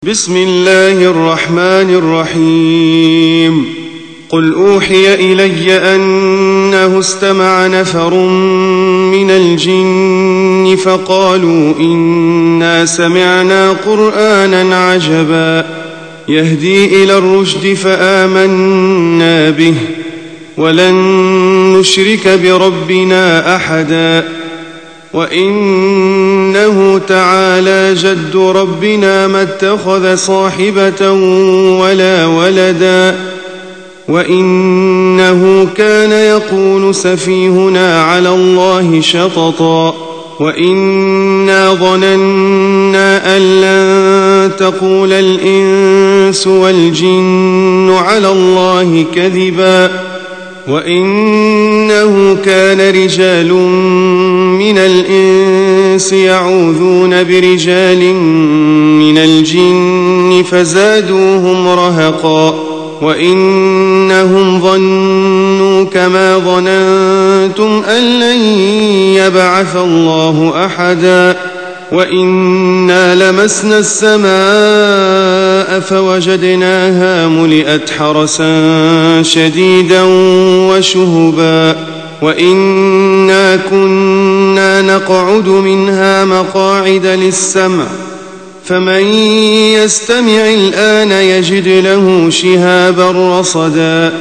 بسم الله الرحمن الرحيم قل أوحي إلي أنه استمع نفر من الجن فقالوا إنا سمعنا قرآنا عجبا يهدي إلى الرشد فآمنا به ولن نشرك بربنا أحدا وإنه تعالى جد ربنا ما اتخذ صاحبة ولا ولدا وإنه كان يقول سفيهنا على الله شططا وإنا ظننا أن لن تقول الإنس والجن على الله كذبا وإنه كان رجال من الإنس يعوذون برجال من الجن فزادوهم رهقا وإنهم ظنوا كما ظننتم أن لن يبعث الله أحدا وإنا لمسنا السماء فوجدناها ملئت حرسا شديدا وشهبا وإنا كنا نقعد منها مقاعد للسمع فمن يستمع الآن يجد له شهابا رصدا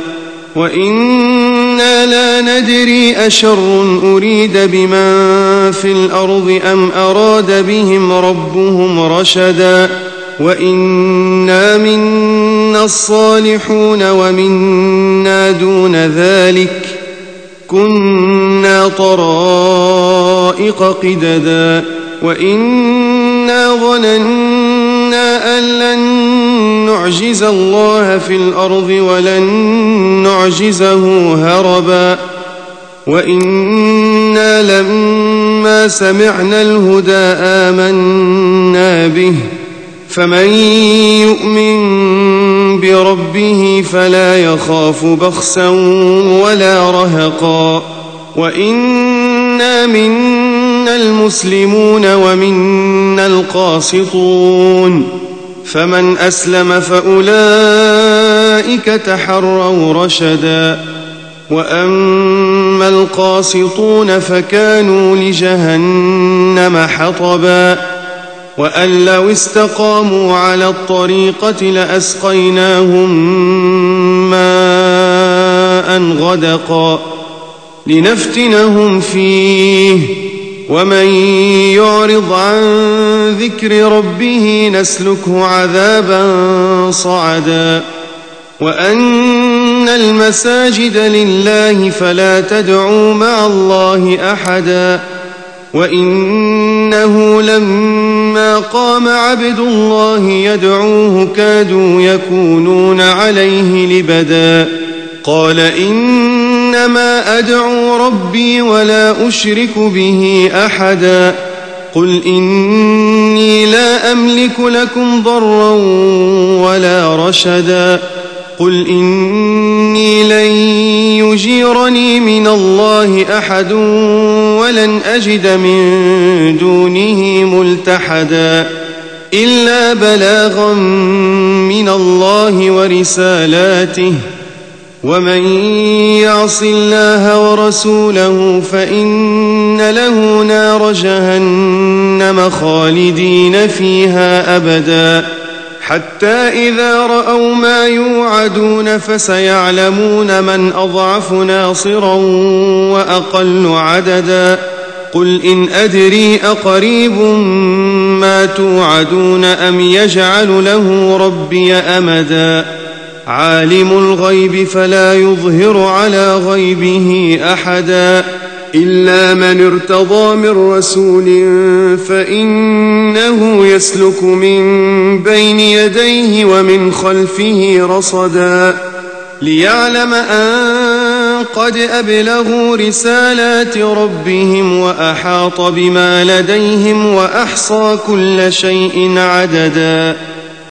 وإنا لا ندري أشر أريد بمن في الأرض أم أراد بهم ربهم رشدا وإنا منا الصالحون ومنا دون ذلك كنا طرائق قددا وإنا ظننا أن لن نعجز الله في الأرض ولن نعجزه هربا وإنا لما سمعنا الهدى آمنا به فمن يؤمن بربه فلا يخاف بخسا ولا رهقا وإنا منا المسلمون ومنا القاسطون فمن أسلم فأولئك تحروا رشدا وأما القاسطون فكانوا لجهنم حطبا وأن لو استقاموا على الطريقة لأسقيناهم ماء غدقا لنفتنهم فيه ومن يعرض عن ذكر ربه نسلكه عذابا صعدا وأن المساجد لله فلا تدعوا مع الله أحدا وإنه لما قام عبد الله يدعوه كادوا يكونون عليه لبدا قال إنما أدعو ربي ولا أشرك به أحدا قل إني لا أملك لكم ضرا ولا رشدا قل إني لن يجيرني من الله أحد ولن أجد من دونه ملتحدا إلا بلاغا من الله ورسالاته ومن يعص الله ورسوله فإن له نار جهنم خالدين فيها أبدا حتى إذا رأوا ما يوعدون فسيعلمون من أضعف ناصرا وأقل عددا قل إن أدري أقريب ما توعدون أم يجعل له ربي أمدا عالم الغيب فلا يظهر على غيبه أحدا إلا من ارتضى من رسول فإنه يسلك من بين يديه ومن خلفه رصدا ليعلم أن قد أبلغوا رسالات ربهم وأحاط بما لديهم وأحصى كل شيء عددا